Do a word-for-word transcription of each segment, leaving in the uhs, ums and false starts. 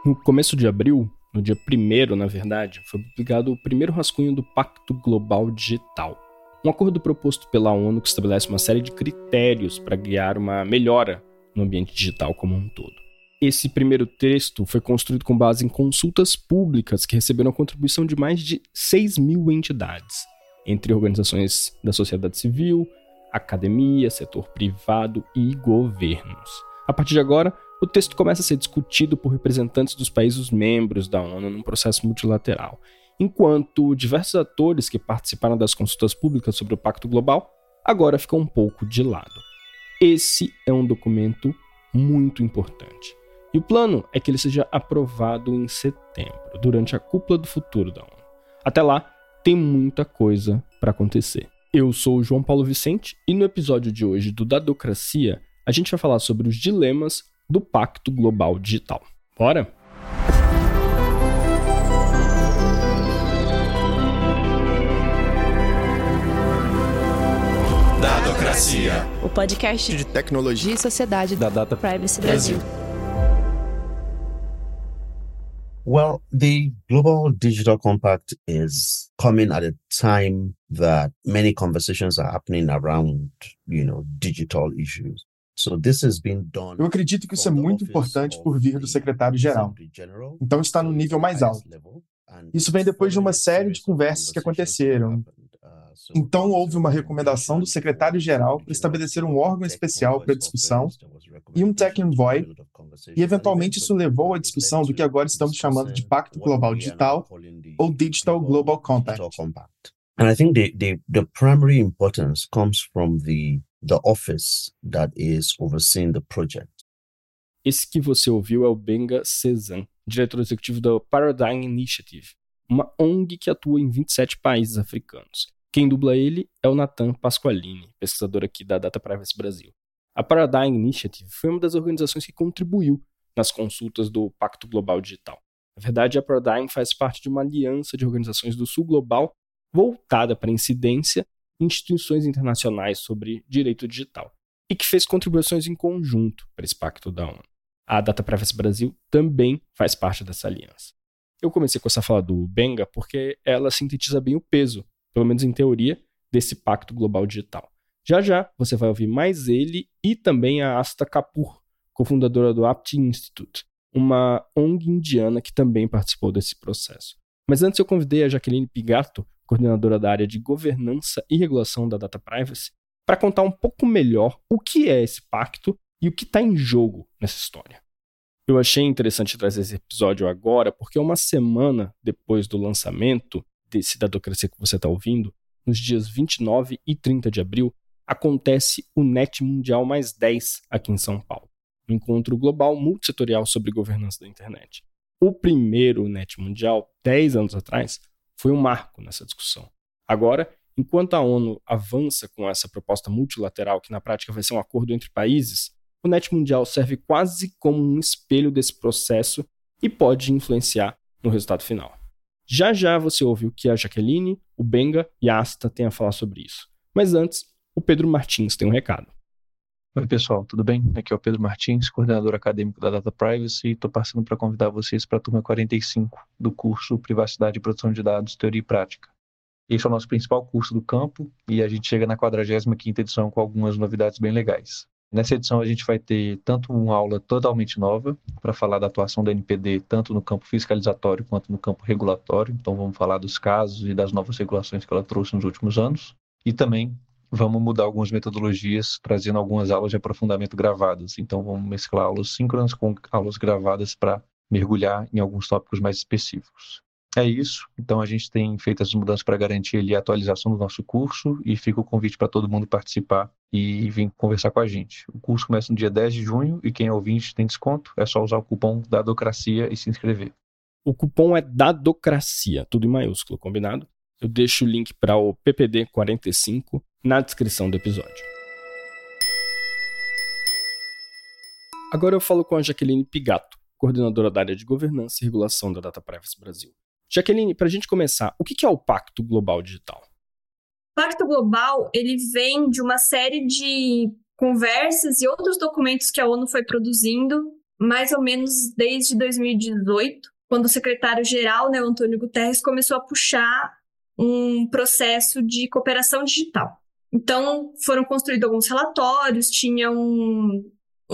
No começo de abril, no dia primeiro, na verdade, foi publicado o primeiro rascunho do Pacto Global Digital, um acordo proposto pela ONU que estabelece uma série de critérios para guiar uma melhora no ambiente digital como um todo. Esse primeiro texto foi construído com base em consultas públicas que receberam a contribuição de mais de seis mil entidades, entre organizações da sociedade civil, academia, setor privado e governos. A partir de agora, o texto começa a ser discutido por representantes dos países membros da ONU num processo multilateral, enquanto diversos atores que participaram das consultas públicas sobre o Pacto Global agora ficam um pouco de lado. Esse é um documento muito importante. E o plano é que ele seja aprovado em setembro, durante a Cúpula do Futuro da ONU. Até lá, tem muita coisa para acontecer. Eu sou o João Paulo Vicente e no episódio de hoje do Dadocracia, a gente vai falar sobre os dilemas do Pacto Global Digital. Bora? Dadocracia, o podcast de tecnologia e sociedade da Data Privacy Brasil. Well, the Global Digital Compact is coming at a time that many conversations are happening around, you know, digital issues. So this has been done. Eu acredito que isso é muito importante por vir do secretário-geral. Então está no nível mais alto. Isso vem depois de uma série de conversas que aconteceram. Então houve uma recomendação do secretário-geral para estabelecer um órgão especial para discussão e um Tech Envoy, e eventualmente isso levou à discussão do que agora estamos chamando de Pacto Global Digital ou Digital Global Compact. And I think the, the, the primary importance comes from the, the office that is overseeing the project. Esse que você ouviu é o Benga Cezan, diretor executivo da Paradigm Initiative, uma O N G que atua em vinte e sete países africanos. Quem dubla ele é o Nathan Pasqualini, pesquisador aqui da Data Privacy Brasil. A Paradigm Initiative foi uma das organizações que contribuiu nas consultas do Pacto Global Digital. Na verdade, a Paradigm faz parte de uma aliança de organizações do Sul Global voltada para incidência em instituições internacionais sobre direito digital e que fez contribuições em conjunto para esse pacto da ONU. A Data Privacy Brasil também faz parte dessa aliança. Eu comecei com essa fala do Benga porque ela sintetiza bem o peso, pelo menos em teoria, desse Pacto Global Digital. Já já você vai ouvir mais ele e também a Asta Kapoor, cofundadora do Apti Institute, uma O N G indiana que também participou desse processo. Mas antes eu convidei a Jaqueline Pigato, coordenadora da área de governança e regulação da Data Privacy, para contar um pouco melhor o que é esse pacto e o que está em jogo nessa história. Eu achei interessante trazer esse episódio agora porque uma semana depois do lançamento desse Dadocracia que você está ouvindo, nos dias vinte e nove e trinta de abril, acontece o Net Mundial mais dez aqui em São Paulo, um encontro global multissetorial sobre governança da internet. O primeiro Net Mundial, dez anos atrás, foi um marco nessa discussão. Agora, enquanto a ONU avança com essa proposta multilateral, que na prática vai ser um acordo entre países, o Net Mundial serve quase como um espelho desse processo e pode influenciar no resultado final. Já já você ouve o que a Jaqueline, o Benga e a Asta têm a falar sobre isso. Mas antes, o Pedro Martins tem um recado. Oi pessoal, tudo bem? Aqui é o Pedro Martins, coordenador acadêmico da Data Privacy, e estou passando para convidar vocês para a turma quarenta e cinco do curso Privacidade e Proteção de Dados, Teoria e Prática. Esse é o nosso principal curso do campo e a gente chega na quadragésima quinta edição com algumas novidades bem legais. Nessa edição a gente vai ter tanto uma aula totalmente nova para falar da atuação da N P D tanto no campo fiscalizatório quanto no campo regulatório, então vamos falar dos casos e das novas regulações que ela trouxe nos últimos anos, e também vamos mudar algumas metodologias, trazendo algumas aulas de aprofundamento gravadas. Então, vamos mesclar aulas síncronas com aulas gravadas para mergulhar em alguns tópicos mais específicos. É isso. Então, a gente tem feito as mudanças para garantir ali a atualização do nosso curso e fica o convite para todo mundo participar e vir conversar com a gente. O curso começa no dia dez de junho e quem é ouvinte tem desconto. É só usar o cupom Dadocracia e se inscrever. O cupom é Dadocracia, tudo em maiúsculo, combinado? Eu deixo o link para o P P D quarenta e cinco na descrição do episódio. Agora eu falo com a Jaqueline Pigato, coordenadora da área de governança e regulação da Data Privacy Brasil. Jaqueline, para a gente começar, o que é o Pacto Global Digital? O Pacto Global, ele vem de uma série de conversas e outros documentos que a ONU foi produzindo mais ou menos desde dois mil e dezoito, quando o secretário-geral, né, o Antônio Guterres, começou a puxar um processo de cooperação digital. Então, foram construídos alguns relatórios, tinha um,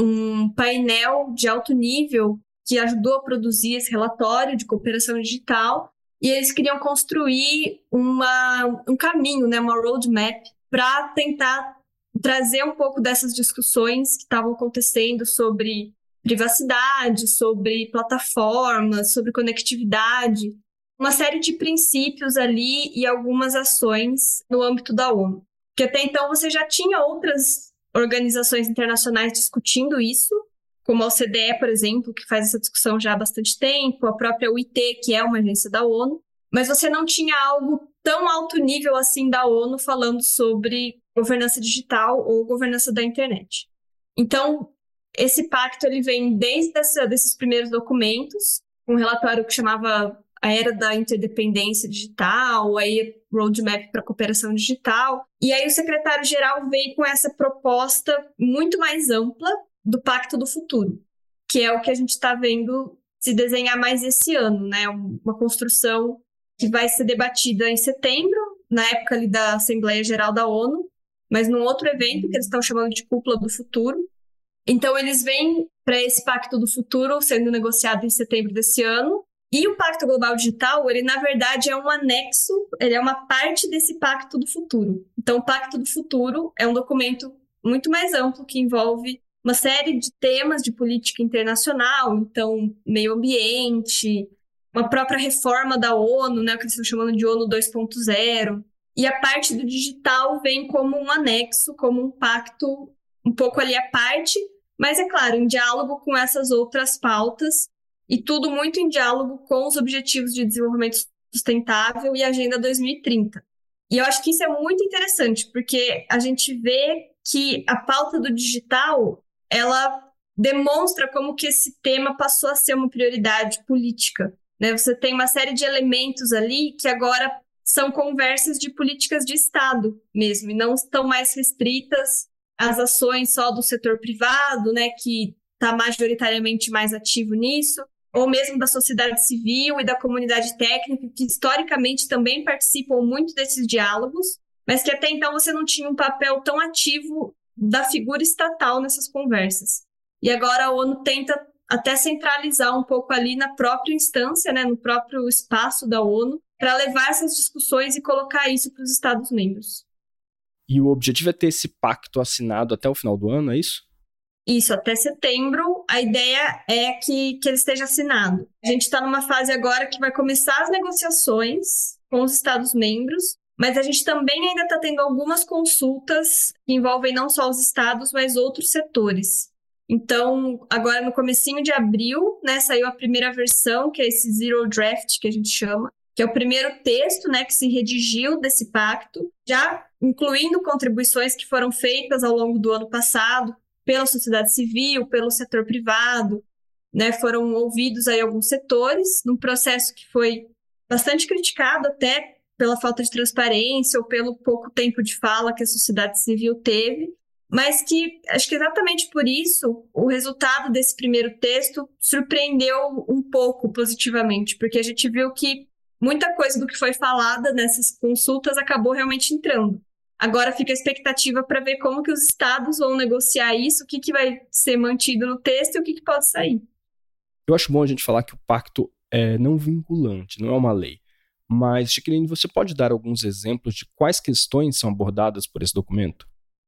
um painel de alto nível que ajudou a produzir esse relatório de cooperação digital, e eles queriam construir uma, um caminho, né, uma roadmap, para tentar trazer um pouco dessas discussões que estavam acontecendo sobre privacidade, sobre plataformas, sobre conectividade, uma série de princípios ali e algumas ações no âmbito da ONU. Porque até então você já tinha outras organizações internacionais discutindo isso, como a O C D E, por exemplo, que faz essa discussão já há bastante tempo, a própria O I T, que é uma agência da ONU, mas você não tinha algo tão alto nível assim da ONU falando sobre governança digital ou governança da internet. Então, esse pacto ele vem desde essa, desses primeiros documentos, um relatório que chamava a Era da Interdependência Digital, aí Roadmap para a Cooperação Digital, e aí o secretário-geral veio com essa proposta muito mais ampla do Pacto do Futuro, que é o que a gente está vendo se desenhar mais esse ano, né? Uma construção que vai ser debatida em setembro, na época ali da Assembleia Geral da ONU, mas num outro evento que eles estão chamando de Cúpula do Futuro. Então, eles vêm para esse Pacto do Futuro sendo negociado em setembro desse ano. E o Pacto Global Digital, ele, na verdade, é um anexo, ele é uma parte desse Pacto do Futuro. Então, o Pacto do Futuro é um documento muito mais amplo que envolve uma série de temas de política internacional, então, meio ambiente, uma própria reforma da ONU, né, o que eles estão chamando de ONU dois ponto zero. E a parte do digital vem como um anexo, como um pacto um pouco ali à parte, mas, é claro, em diálogo com essas outras pautas, e tudo muito em diálogo com os Objetivos de Desenvolvimento Sustentável e a Agenda dois mil e trinta. E eu acho que isso é muito interessante, porque a gente vê que a pauta do digital, ela demonstra como que esse tema passou a ser uma prioridade política, né? Você tem uma série de elementos ali que agora são conversas de políticas de Estado mesmo, e não estão mais restritas às ações só do setor privado, né, que está majoritariamente mais ativo nisso, ou mesmo da sociedade civil e da comunidade técnica, que historicamente também participam muito desses diálogos, mas que até então você não tinha um papel tão ativo da figura estatal nessas conversas. E agora a ONU tenta até centralizar um pouco ali na própria instância, né, no próprio espaço da ONU, para levar essas discussões e colocar isso para os Estados-membros. E o objetivo é ter esse pacto assinado até o final do ano, é isso? Isso, até setembro, a ideia é que, que ele esteja assinado. A gente está numa fase agora que vai começar as negociações com os Estados-membros, mas a gente também ainda está tendo algumas consultas que envolvem não só os estados, mas outros setores. Então, agora no comecinho de abril, né, saiu a primeira versão, que é esse Zero Draft, que a gente chama, que é o primeiro texto, né, que se redigiu desse pacto, já incluindo contribuições que foram feitas ao longo do ano passado pela sociedade civil, pelo setor privado, né, foram ouvidos aí alguns setores, num processo que foi bastante criticado até pela falta de transparência ou pelo pouco tempo de fala que a sociedade civil teve, mas que, acho que exatamente por isso, o resultado desse primeiro texto surpreendeu um pouco positivamente, porque a gente viu que muita coisa do que foi falada nessas consultas acabou realmente entrando. Agora fica a expectativa para ver como que os estados vão negociar isso, o que, que vai ser mantido no texto e o que, que pode sair. Eu acho bom a gente falar que o pacto é não vinculante, não é uma lei. Mas, Jaqueline, você pode dar alguns exemplos de quais questões são abordadas por esse documento?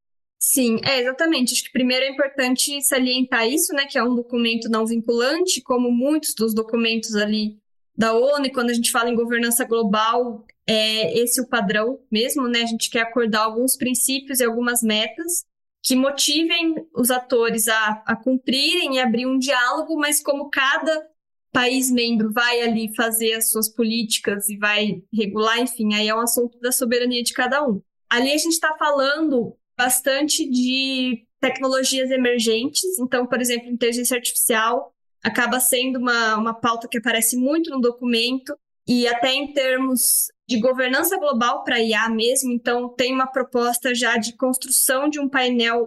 Sim, é, exatamente. Acho que primeiro é importante salientar isso, né, que é um documento não vinculante, como muitos dos documentos ali da ONU, e quando a gente fala em governança global, é esse o padrão mesmo, né? A gente quer acordar alguns princípios e algumas metas que motivem os atores a, a cumprirem e abrir um diálogo, mas como cada país membro vai ali fazer as suas políticas e vai regular, enfim, aí é um assunto da soberania de cada um. Ali a gente está falando bastante de tecnologias emergentes, então, por exemplo, inteligência artificial acaba sendo uma, uma pauta que aparece muito no documento, e até em termos de governança global para I A mesmo, então tem uma proposta já de construção de um painel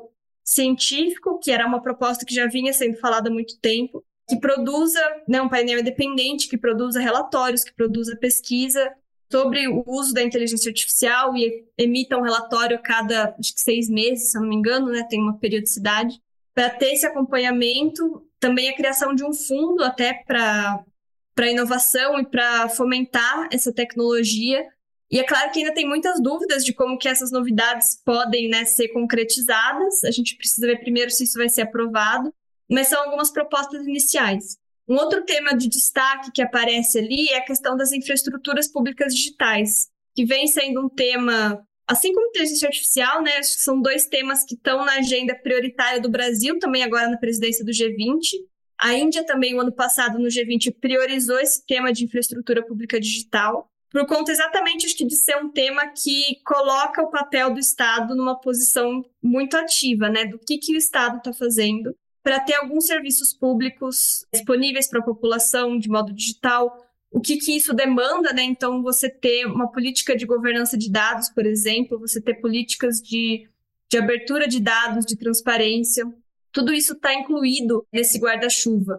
científico, que era uma proposta que já vinha sendo falada há muito tempo, que produza, né, um painel independente, que produza relatórios, que produza pesquisa sobre o uso da inteligência artificial e emita um relatório a cada, acho que seis meses, se eu não me engano, né, tem uma periodicidade, para ter esse acompanhamento, também a criação de um fundo até para para inovação e para fomentar essa tecnologia. E é claro que ainda tem muitas dúvidas de como que essas novidades podem, né, ser concretizadas. A gente precisa ver primeiro se isso vai ser aprovado, mas são algumas propostas iniciais. Um outro tema de destaque que aparece ali é a questão das infraestruturas públicas digitais, que vem sendo um tema, assim como inteligência artificial, né, acho que são dois temas que estão na agenda prioritária do Brasil, também agora na presidência do G vinte. A Índia também, o ano passado, no G vinte, priorizou esse tema de infraestrutura pública digital, por conta exatamente, acho que, de ser um tema que coloca o papel do Estado numa posição muito ativa, né, do que, que o Estado está fazendo para ter alguns serviços públicos disponíveis para a população de modo digital, o que, que isso demanda, né? Então, você ter uma política de governança de dados, por exemplo, você ter políticas de, de abertura de dados, de transparência, tudo isso está incluído nesse guarda-chuva.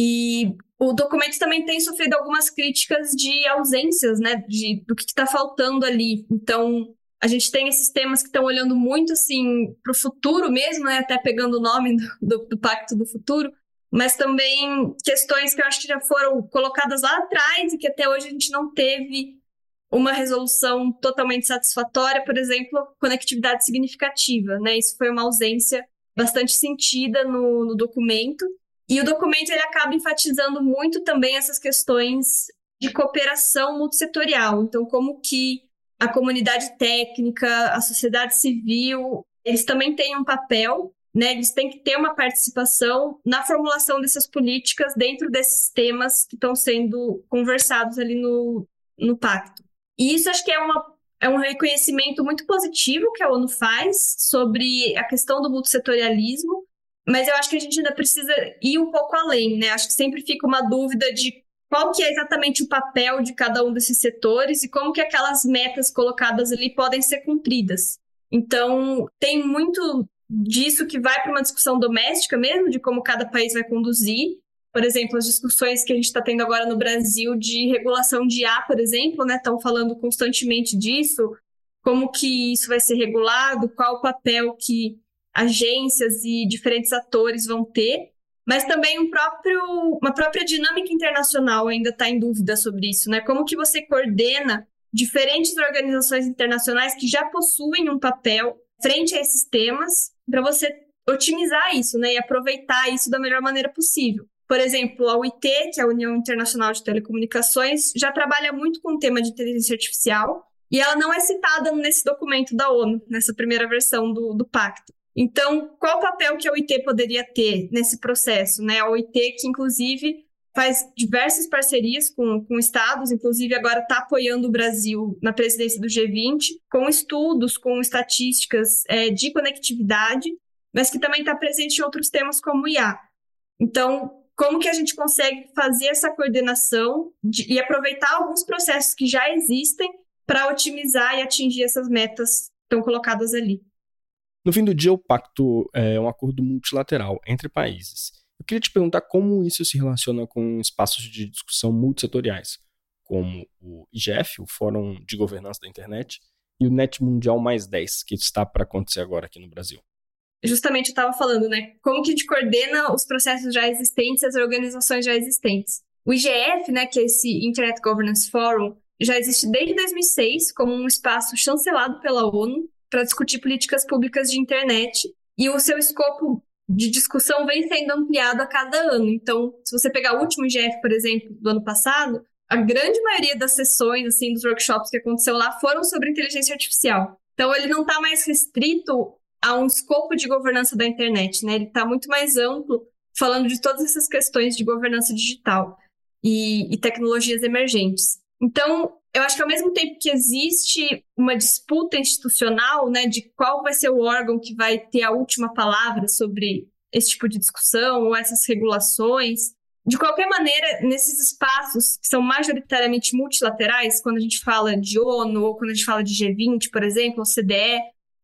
E o documento também tem sofrido algumas críticas de ausências, né, de, do que está faltando ali. Então, a gente tem esses temas que estão olhando muito assim, para o futuro mesmo, né, até pegando o nome do, do Pacto do Futuro, mas também questões que eu acho que já foram colocadas lá atrás e que até hoje a gente não teve uma resolução totalmente satisfatória, por exemplo, conectividade significativa, né? Isso foi uma ausência bastante sentida no, no documento. E o documento ele acaba enfatizando muito também essas questões de cooperação multissetorial. Então, como que a comunidade técnica, a sociedade civil, eles também têm um papel, né? Eles têm que ter uma participação na formulação dessas políticas dentro desses temas que estão sendo conversados ali no, no pacto. E isso acho que é, uma, é um reconhecimento muito positivo que a ONU faz sobre a questão do multissetorialismo, mas eu acho que a gente ainda precisa ir um pouco além, né? Acho que sempre fica uma dúvida de qual que é exatamente o papel de cada um desses setores e como que aquelas metas colocadas ali podem ser cumpridas. Então, tem muito disso que vai para uma discussão doméstica mesmo, de como cada país vai conduzir. Por exemplo, as discussões que a gente está tendo agora no Brasil de regulação de I A, por exemplo, né? Estão falando constantemente disso, como que isso vai ser regulado, qual o papel que agências e diferentes atores vão ter, mas também um próprio, uma própria dinâmica internacional ainda está em dúvida sobre isso, né? Como que você coordena diferentes organizações internacionais que já possuem um papel frente a esses temas para você otimizar isso, né? E aproveitar isso da melhor maneira possível. Por exemplo, a U I T, que é a União Internacional de Telecomunicações, já trabalha muito com o tema de inteligência artificial e ela não é citada nesse documento da ONU, nessa primeira versão do, do pacto. Então, qual o papel que a U I T poderia ter nesse processo, né? A U I T que, inclusive, faz diversas parcerias com, com estados, inclusive agora está apoiando o Brasil na presidência do G vinte, com estudos, com estatísticas é, de conectividade, mas que também está presente em outros temas como I A. Então, como que a gente consegue fazer essa coordenação de, e aproveitar alguns processos que já existem para otimizar e atingir essas metas que estão colocadas ali? No fim do dia, o pacto é um acordo multilateral entre países. Eu queria te perguntar como isso se relaciona com espaços de discussão multissetoriais, como o I G F, o Fórum de Governança da Internet, e o Net Mundial mais dez, que está para acontecer agora aqui no Brasil. Justamente eu estava falando, né? Como que a gente coordena os processos já existentes e as organizações já existentes. O I G F, né, que é esse Internet Governance Forum, já existe desde dois mil e seis como um espaço chancelado pela ONU para discutir políticas públicas de internet, e o seu escopo de discussão vem sendo ampliado a cada ano. Então, se você pegar o último I G F, por exemplo, do ano passado, a grande maioria das sessões, assim, dos workshops que aconteceu lá foram sobre inteligência artificial. Então, ele não está mais restrito a um escopo de governança da internet, né? Ele está muito mais amplo, falando de todas essas questões de governança digital e, e tecnologias emergentes. Então, eu acho que ao mesmo tempo que existe uma disputa institucional, né, de qual vai ser o órgão que vai ter a última palavra sobre esse tipo de discussão ou essas regulações, de qualquer maneira, nesses espaços que são majoritariamente multilaterais, quando a gente fala de ONU ou quando a gente fala de G vinte, por exemplo, ou C D E,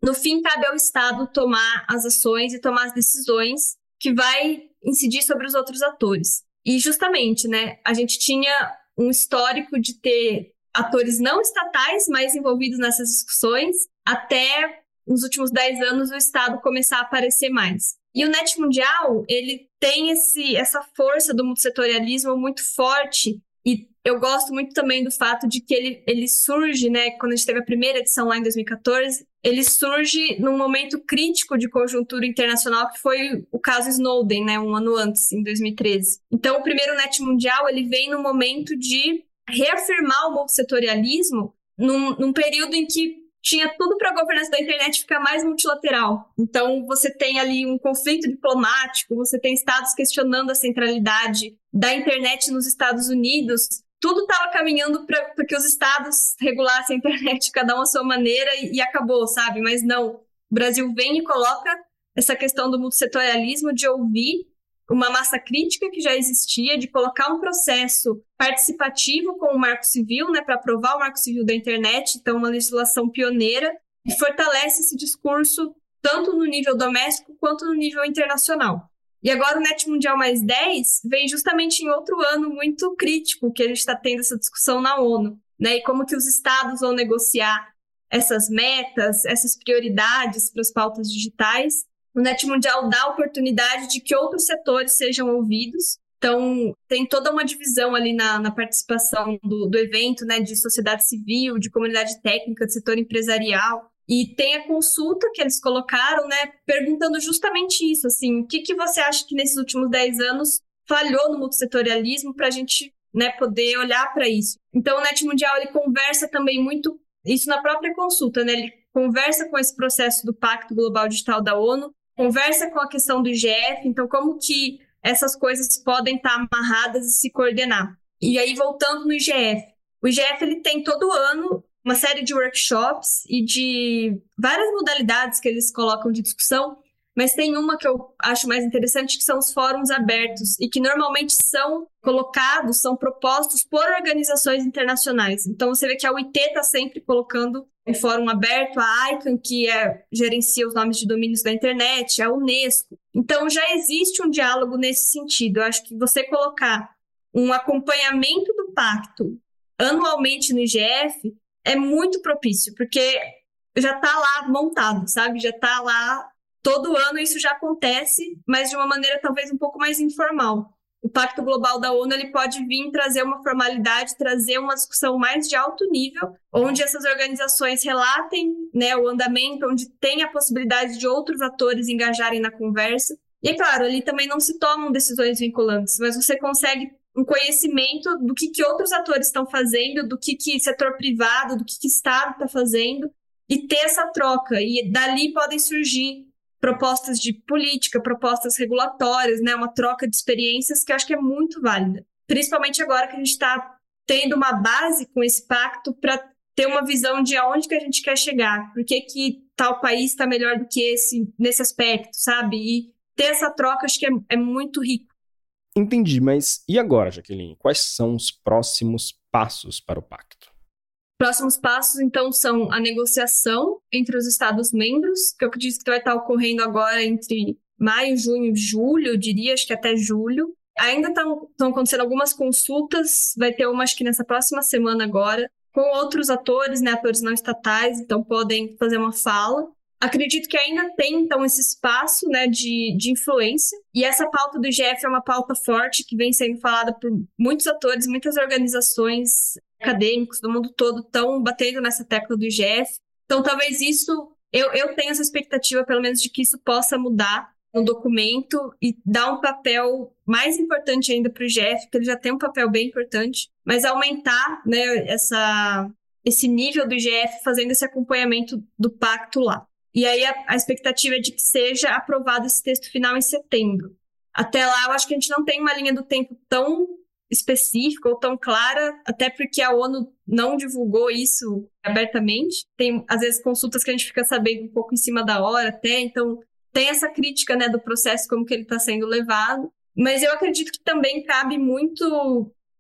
no fim cabe ao Estado tomar as ações e tomar as decisões que vai incidir sobre os outros atores. E justamente, né, a gente tinha um histórico de ter atores não estatais mais envolvidos nessas discussões, até nos últimos dez anos o Estado começar a aparecer mais. E o Net Mundial, ele tem esse, essa força do multissetorialismo muito forte, e eu gosto muito também do fato de que ele, ele surge, né, quando a gente teve a primeira edição lá em dois mil e catorze, ele surge num momento crítico de conjuntura internacional, que foi o caso Snowden, né, um ano antes, em dois mil e treze. Então, o primeiro Net Mundial, ele vem num momento de reafirmar o multissetorialismo num, num período em que tinha tudo para a governança da internet ficar mais multilateral. Então, você tem ali um conflito diplomático, você tem estados questionando a centralidade da internet nos Estados Unidos. Tudo estava caminhando para que os estados regulassem a internet, cada um à sua maneira, e, e acabou, sabe? Mas não, o Brasil vem e coloca essa questão do multissetorialismo, de ouvir uma massa crítica que já existia, de colocar um processo participativo com o Marco Civil, né, para aprovar o Marco Civil da internet, então uma legislação pioneira, e fortalece esse discurso tanto no nível doméstico quanto no nível internacional. E agora o Net Mundial mais dez vem justamente em outro ano muito crítico, que a gente está tendo essa discussão na ONU, né, e como que os estados vão negociar essas metas, essas prioridades para as pautas digitais. O Net Mundial dá a oportunidade de que outros setores sejam ouvidos. Então, tem toda uma divisão ali na, na participação do, do evento, né, de sociedade civil, de comunidade técnica, de setor empresarial. E tem a consulta que eles colocaram, né, perguntando justamente isso, assim, o que, que você acha que nesses últimos dez anos falhou no multissetorialismo para a gente, né, poder olhar para isso. Então, o Net Mundial, ele conversa também muito, isso na própria consulta, né, ele conversa com esse processo do Pacto Global Digital da ONU, conversa com a questão do I G F, então como que essas coisas podem estar amarradas e se coordenar. E aí, voltando no I G F, o I G F ele tem todo ano uma série de workshops e de várias modalidades que eles colocam de discussão, mas tem uma que eu acho mais interessante, que são os fóruns abertos, e que normalmente são colocados, são propostos por organizações internacionais. Então, você vê que a U I T está sempre colocando um fórum aberto, a ICANN, que é, gerencia os nomes de domínios da internet, a Unesco. Então, já existe um diálogo nesse sentido. Eu acho que você colocar um acompanhamento do pacto anualmente no I G F é muito propício, porque já está lá montado, sabe? Já está lá, todo ano isso já acontece, mas de uma maneira talvez um pouco mais informal. O Pacto Global da ONU ele pode vir trazer uma formalidade, trazer uma discussão mais de alto nível, onde essas organizações relatem, né, o andamento, onde tem a possibilidade de outros atores engajarem na conversa. E, é claro, ali também não se tomam decisões vinculantes, mas você consegue um conhecimento do que, que outros atores estão fazendo, do que, que setor privado, do que, que Estado está fazendo, e ter essa troca. E dali podem surgir propostas de política, propostas regulatórias, né? Uma troca de experiências que eu acho que é muito válida. Principalmente agora que a gente está tendo uma base com esse pacto para ter uma visão de aonde que a gente quer chegar, por que que tal país está melhor do que esse nesse aspecto, sabe? E ter essa troca acho que é, é muito rico. Entendi, mas e agora, Jaqueline? Quais são os próximos passos para o pacto? Próximos passos, então, são a negociação entre os Estados-membros, que eu acredito que vai estar ocorrendo agora entre maio, junho e julho, eu diria, acho que até julho. Ainda estão acontecendo algumas consultas, vai ter uma, acho que nessa próxima semana agora, com outros atores, né, atores não estatais, então podem fazer uma fala. Acredito que ainda tem, então, esse espaço, né, de, de influência, e essa pauta do I G F é uma pauta forte que vem sendo falada por muitos atores, muitas organizações acadêmicos do mundo todo estão batendo nessa tecla do I G F. Então, talvez isso, eu, eu tenho essa expectativa, pelo menos, de que isso possa mudar no documento e dar um papel mais importante ainda para o I G F, porque ele já tem um papel bem importante, mas aumentar, né, essa, esse nível do I G F fazendo esse acompanhamento do pacto lá. E aí a, a expectativa é de que seja aprovado esse texto final em setembro. Até lá, eu acho que a gente não tem uma linha do tempo tão específica ou tão clara, até porque a ONU não divulgou isso abertamente. Tem, às vezes, consultas que a gente fica sabendo um pouco em cima da hora até, então tem essa crítica, né, do processo, como que ele está sendo levado. Mas eu acredito que também cabe muito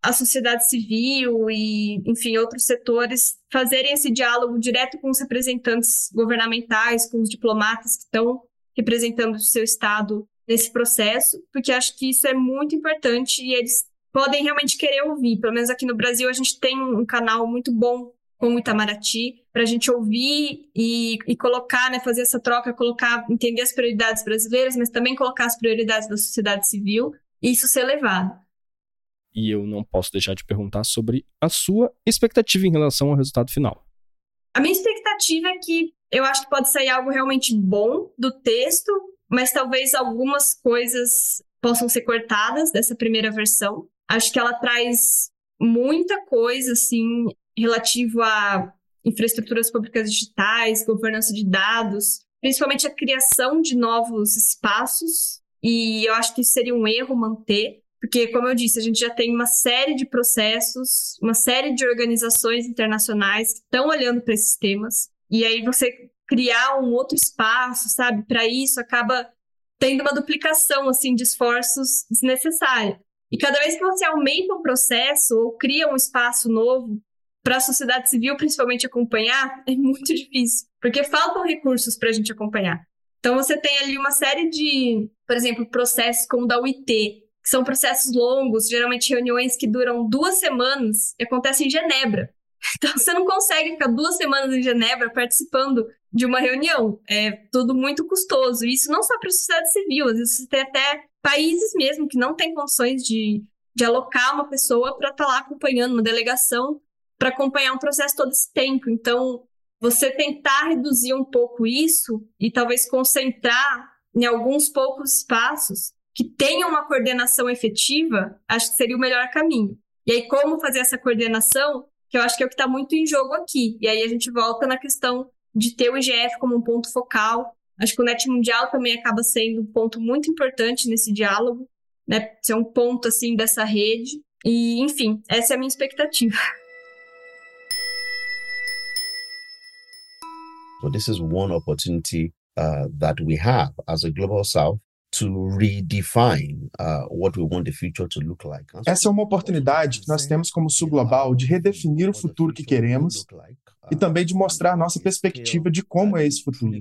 a sociedade civil e, enfim, outros setores fazerem esse diálogo direto com os representantes governamentais, com os diplomatas que estão representando o seu estado nesse processo, porque acho que isso é muito importante e eles podem realmente querer ouvir. Pelo menos aqui no Brasil a gente tem um canal muito bom com o Itamaraty para a gente ouvir e, e colocar, né, fazer essa troca, colocar, entender as prioridades brasileiras, mas também colocar as prioridades da sociedade civil e isso ser levado. E eu não posso deixar de perguntar sobre a sua expectativa em relação ao resultado final. A minha expectativa é que eu acho que pode sair algo realmente bom do texto, mas talvez algumas coisas possam ser cortadas dessa primeira versão. Acho que ela traz muita coisa, assim, relativo a infraestruturas públicas digitais, governança de dados, principalmente a criação de novos espaços, e eu acho que isso seria um erro manter, porque, como eu disse, a gente já tem uma série de processos, uma série de organizações internacionais que estão olhando para esses temas, e aí você criar um outro espaço, sabe, para isso acaba tendo uma duplicação, assim, de esforços desnecessária. E cada vez que você aumenta um processo ou cria um espaço novo para a sociedade civil, principalmente, acompanhar, é muito difícil, porque faltam recursos para a gente acompanhar. Então, você tem ali uma série de, por exemplo, processos como o da U I T, que são processos longos, geralmente reuniões que duram duas semanas e acontecem em Genebra. Então, você não consegue ficar duas semanas em Genebra participando de uma reunião. É tudo muito custoso. E isso não só para a sociedade civil, às vezes você tem até países mesmo que não têm condições de, de alocar uma pessoa para estar lá acompanhando, uma delegação, para acompanhar um processo todo esse tempo. Então, você tentar reduzir um pouco isso e talvez concentrar em alguns poucos espaços que tenham uma coordenação efetiva, acho que seria o melhor caminho. E aí, como fazer essa coordenação, que eu acho que é o que está muito em jogo aqui. E aí a gente volta na questão de ter o I G F como um ponto focal. Acho que o Net Mundial também acaba sendo um ponto muito importante nesse diálogo, né? Ser um ponto, assim, dessa rede. E, enfim, essa é a minha expectativa. So this is one opportunity uh, that we have as a Global South to redefine uh, what we want the future to look like. Essa é uma oportunidade que nós temos como Sul Global de redefinir o futuro que queremos e também de mostrar a nossa perspectiva de como é esse futuro.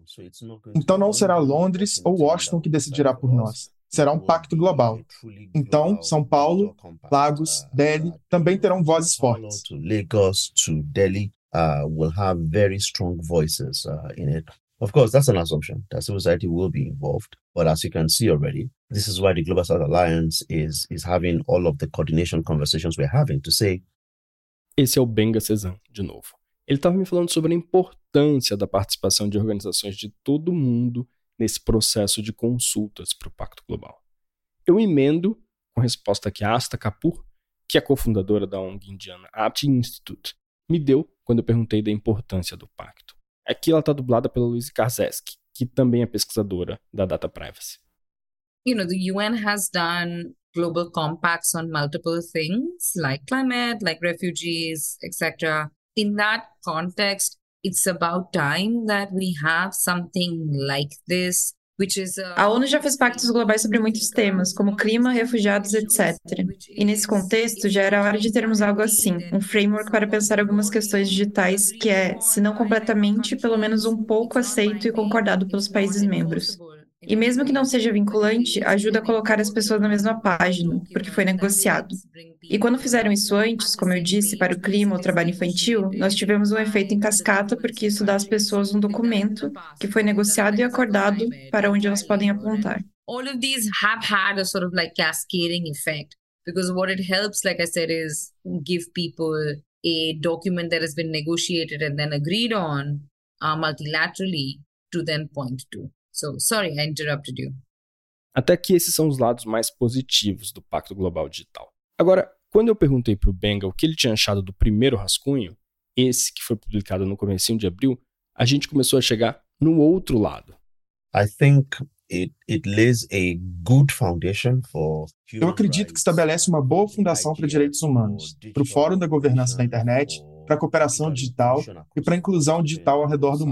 Então não será Londres ou Washington que decidirá por nós. Será um pacto global. Então, São Paulo, Lagos, Delhi também terão vozes fortes. Lagos to Delhi uh, will have very strong voices uh, in it. Of course, that's an assumption that civil society will be involved. But as you can see already, this is why the Global South Alliance is, is having all of the coordination conversations we're having to say. Esse é o Benga Cezan, de novo. Ele estava me falando sobre a importância da participação de organizações de todo mundo nesse processo de consultas para o Pacto Global. Eu emendo com a resposta que a Asta Kapoor, que é cofundadora da O N G indiana Apti Institute, me deu quando eu perguntei da importância do pacto. Aqui ela está dublada pela Louise Karzeski, que também é pesquisadora da Data Privacy. You know, the U N has done global compacts on multiple things, like climate, like refugees, et cetera. In that context, it's about time that we have something like this, which is a... A ONU já fez pactos globais sobre muitos temas, como clima, refugiados, etcétera. E nesse contexto, já era hora de termos algo assim, um framework para pensar algumas questões digitais que é, se não completamente, pelo menos um pouco aceito e concordado pelos países membros. E mesmo que não seja vinculante, ajuda a colocar as pessoas na mesma página, porque foi negociado. E quando fizeram isso antes, como eu disse, para o clima ou trabalho infantil, nós tivemos um efeito em cascata, porque isso dá às pessoas um documento que foi negociado e acordado para onde elas podem apontar. All of these have had a sort of like cascading effect, because what it helps, like I said, is give people a document that has been negotiated and then agreed on uh, multilaterally to then point to. So, sorry, I interrupted you. Até que esses são os lados mais positivos do Pacto Global Digital. Agora, quando eu perguntei para o Benga o que ele tinha achado do primeiro rascunho, esse que foi publicado no comecinho de abril, a gente começou a chegar no outro lado. I think it, it lays a good foundation for... Eu acredito que estabelece uma boa fundação para direitos humanos, para o Fórum da Governança da Internet, para a cooperação digital e para a inclusão digital ao redor do mundo.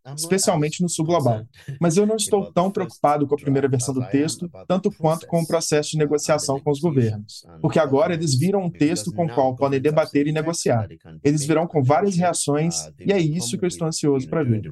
especialmente no sul global. Mas eu não estou tão preocupado com a primeira versão do texto, tanto quanto com o processo de negociação com os governos. Porque agora eles viram um texto com o qual podem debater e negociar. Eles virão com várias reações, e é isso que eu estou ansioso para ver.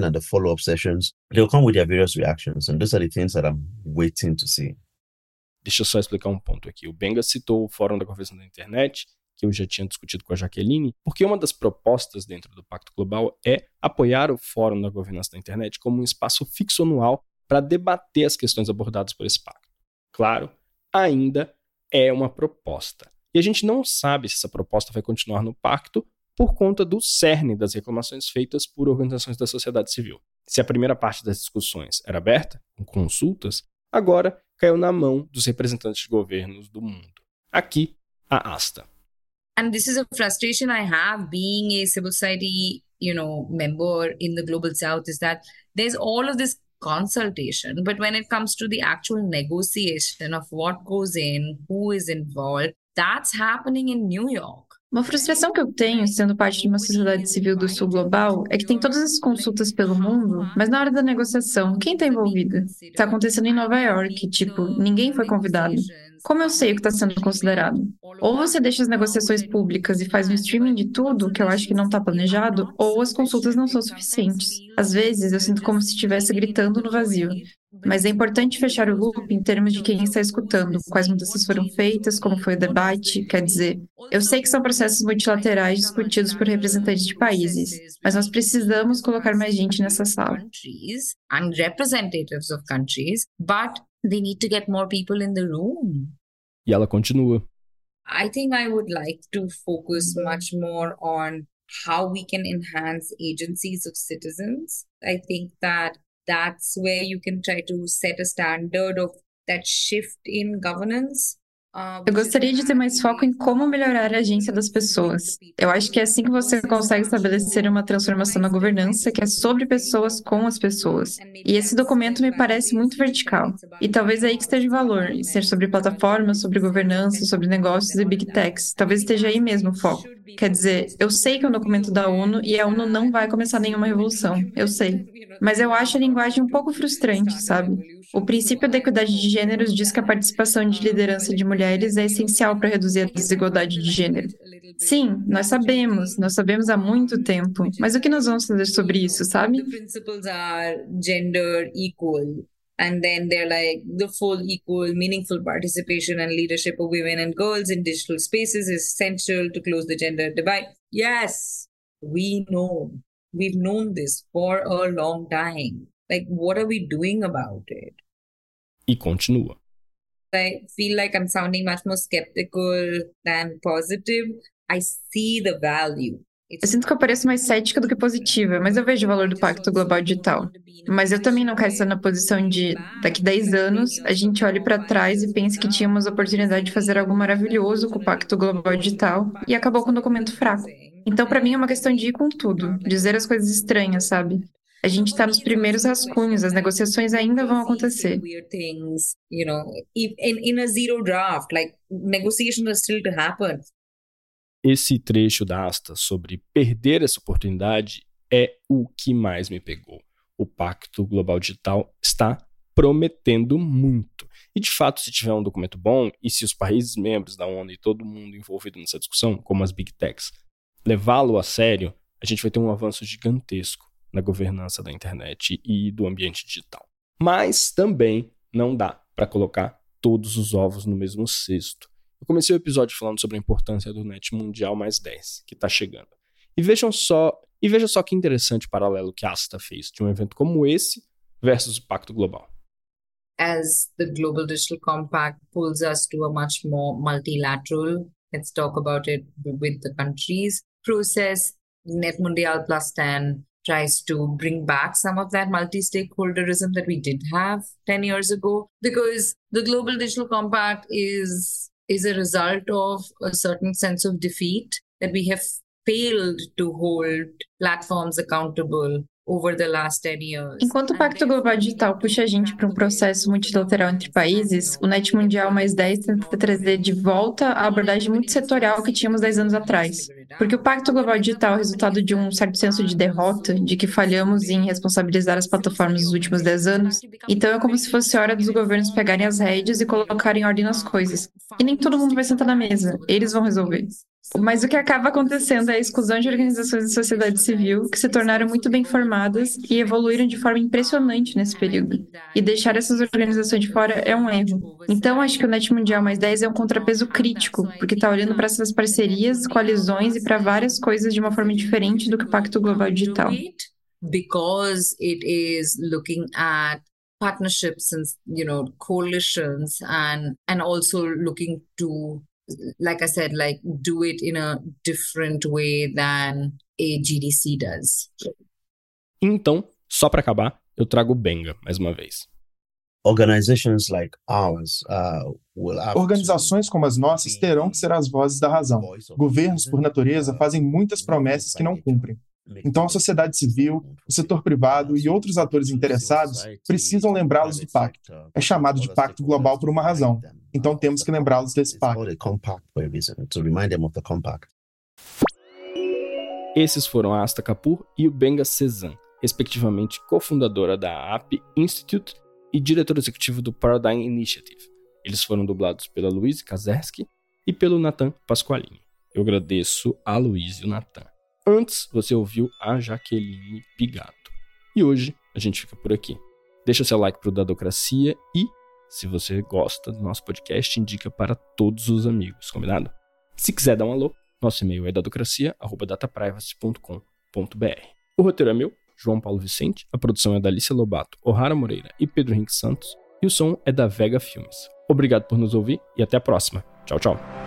Deixa eu só explicar um ponto aqui. O Benga citou o Fórum da Governança da Internet, que eu já tinha discutido com a Jaqueline, porque uma das propostas dentro do Pacto Global é apoiar o Fórum da Governança da Internet como um espaço fixo anual para debater as questões abordadas por esse pacto. Claro, ainda é uma proposta. E a gente não sabe se essa proposta vai continuar no pacto por conta do cerne das reclamações feitas por organizações da sociedade civil. Se a primeira parte das discussões era aberta, com consultas, agora caiu na mão dos representantes de governos do mundo. Aqui, a ASTA. And this is a frustration I have being a civil society, you know, member in the Global South, is that there's all of this consultation, but when it comes to the actual negotiation of what goes in, who is involved, that's happening in New York. Uma frustração que eu tenho, sendo parte de uma sociedade civil do sul global, é que tem todas as consultas pelo mundo, mas na hora da negociação, quem está envolvida? Está acontecendo em Nova York, tipo, ninguém foi convidado. Como eu sei o que está sendo considerado? Ou você deixa as negociações públicas e faz um streaming de tudo, que eu acho que não está planejado, ou as consultas não são suficientes. Às vezes, eu sinto como se estivesse gritando no vazio. Mas é importante fechar o loop em termos de quem está escutando, quais mudanças foram feitas, como foi o debate, quer dizer, eu sei que são processos multilaterais discutidos por representantes de países, mas nós precisamos colocar mais gente nessa sala. And representatives of countries, but they need to get more people in the room. E ela continua. I think I would like to focus much more on how we can enhance agencies of citizens. I think that that's where you can try to set a standard of that shift in governance. Eu gostaria de ter mais foco em como melhorar a agência das pessoas. Eu acho que é assim que você consegue estabelecer uma transformação na governança que é sobre pessoas com as pessoas. E esse documento me parece muito vertical. E talvez aí que esteja o valor, e ser sobre plataformas, sobre governança, sobre negócios e big techs. Talvez esteja aí mesmo o foco. Quer dizer, eu sei que é um documento da ONU e a ONU não vai começar nenhuma revolução, eu sei. Mas eu acho a linguagem um pouco frustrante, sabe? O princípio da equidade de gêneros diz que a participação de liderança de mulheres é essencial para reduzir a desigualdade de gênero. Sim, nós sabemos, nós sabemos há muito tempo, mas o que nós vamos fazer sobre isso, sabe? The principles are gender equal. And then they're like the full, equal, meaningful participation and leadership of women and girls in digital spaces is essential to close the gender divide. Yes, we know. We've known this for a long time. Like, what are we doing about it? E continua. I feel like I'm sounding much more skeptical than positive. I see the value. Eu sinto que eu pareço mais cética do que positiva, mas eu vejo o valor do Pacto Global Digital. Mas eu também não quero estar na posição de, daqui a dez anos, a gente olhe para trás e pense que tínhamos a oportunidade de fazer algo maravilhoso com o Pacto Global Digital e acabou com um documento fraco. Então, para mim, é uma questão de ir com tudo, dizer as coisas estranhas, sabe? A gente está nos primeiros rascunhos, as negociações ainda vão acontecer. You know, in, in a zero draft, like negotiations are still to happen. Esse trecho da ASTA sobre perder essa oportunidade é o que mais me pegou. O Pacto Global Digital está prometendo muito. E, de fato, se tiver um documento bom, e se os países membros da ONU e todo mundo envolvido nessa discussão, como as Big Techs, levá-lo a sério, a gente vai ter um avanço gigantesco na governança da internet e do ambiente digital. Mas também não dá para colocar todos os ovos no mesmo cesto. Eu comecei o episódio falando sobre a importância do Net Mundial mais dez, que está chegando. E vejam só, e veja só que interessante o paralelo que a ASTA fez de um evento como esse versus o Pacto Global. As the Global Digital Compact pulls us to a much more multilateral, let's talk about it with the countries, process, Net Mundial Plus ten tries to bring back some of that multi-stakeholderism that we did have ten years ago, because the Global Digital Compact is is a result of a certain sense of defeat that we have failed to hold platforms accountable over the last ten years. Enquanto o Pacto Global Digital puxa a gente para um processo multilateral entre países, o Net Mundial mais dez tenta trazer de volta a abordagem muito setorial que tínhamos dez anos atrás. Porque o Pacto Global Digital é o resultado de um certo senso de derrota, de que falhamos em responsabilizar as plataformas nos últimos dez anos. Então é como se fosse hora dos governos pegarem as rédeas e colocarem ordem nas coisas. E nem todo mundo vai sentar na mesa, eles vão resolver. Mas o que acaba acontecendo é a exclusão de organizações da sociedade civil que se tornaram muito bem formadas e evoluíram de forma impressionante nesse período. E deixar essas organizações de fora é um erro. Então, acho que o Net Mundial mais dez é um contrapeso crítico, porque está olhando para essas parcerias, coalizões e para várias coisas de uma forma diferente do que o Pacto Global Digital. Because it is looking at partnerships and, you know, coalitions and and also looking to, like I said, like do it in a different way than a G D C does. Então, só para acabar, eu trago o Benga mais uma vez. Organizations like ours, uh, will have Organizações como as nossas terão que ser as vozes da razão. Governos, por natureza, fazem muitas promessas que não cumprem. Então, a sociedade civil, o setor privado e outros atores interessados precisam lembrá-los do pacto. É chamado de Pacto Global por uma razão. Então, temos que lembrá-los desse pacto. Esses foram a Asta Kapoor e o Benga Sezan, respectivamente cofundadora da A P Institute e diretor executivo do Paradigm Initiative. Eles foram dublados pela Louise Kazerski e pelo Nathan Pasqualini. Eu agradeço a Louise e o Nathan. Antes, você ouviu a Jaqueline Pigato. E hoje, a gente fica por aqui. Deixa seu like pro Dadocracia e, se você gosta do nosso podcast, indica para todos os amigos, combinado? Se quiser dar um alô, nosso e-mail é dadocracia arroba dataprivacy ponto com ponto b r. O roteiro é meu, João Paulo Vicente, a produção é da Alicia Lobato, O'Hara Moreira e Pedro Henrique Santos, e o som é da Vega Filmes. Obrigado por nos ouvir e até a próxima. Tchau, tchau.